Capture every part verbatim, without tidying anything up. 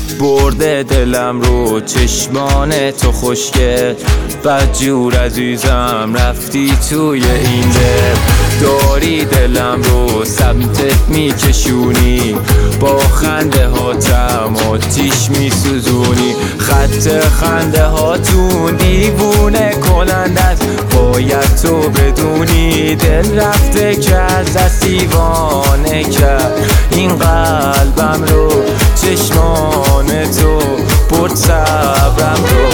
برده دلم رو چشمان تو خوشگل، بدجور عزیزم رفتی توی این دل. داری دلم رو سمتت میکشونی، با خنده هاتم آتیش میسوزونی. خط خنده هاتون دیوونه کننده است، باید تو بدونی. دل رفته که از دست دیوانه کرد این قلبم رو، چشمان تو برد صبرم رو.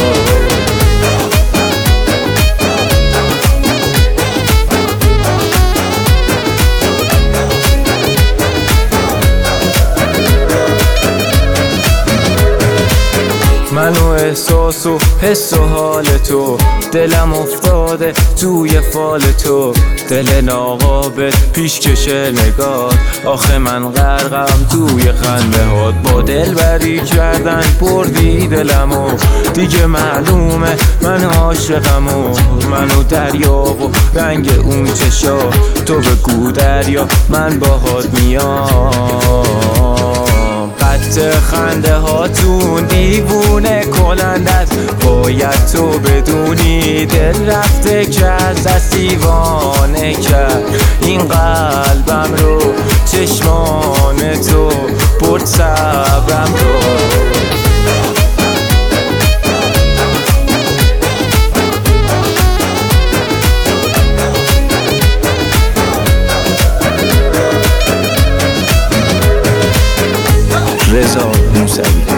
من و احساس و حس و حال تو، دلم افتاده توی فال تو. دل ناقابل پیش کشه نگاه، آخه من غرقم توی خنده هات. با دل بری کردن بردی دلمو، دیگه معلومه من عاشقم و منو دریا و رنگ اون چشا. تو بگو دریا من باهات میام. خط خنده هاتون دیوونه کننده است، باید تو بدونی. دل رفته که از دست دیوانه کرد این قلبم رو، چشمان تو برد صبرم رو. رضا موسوی.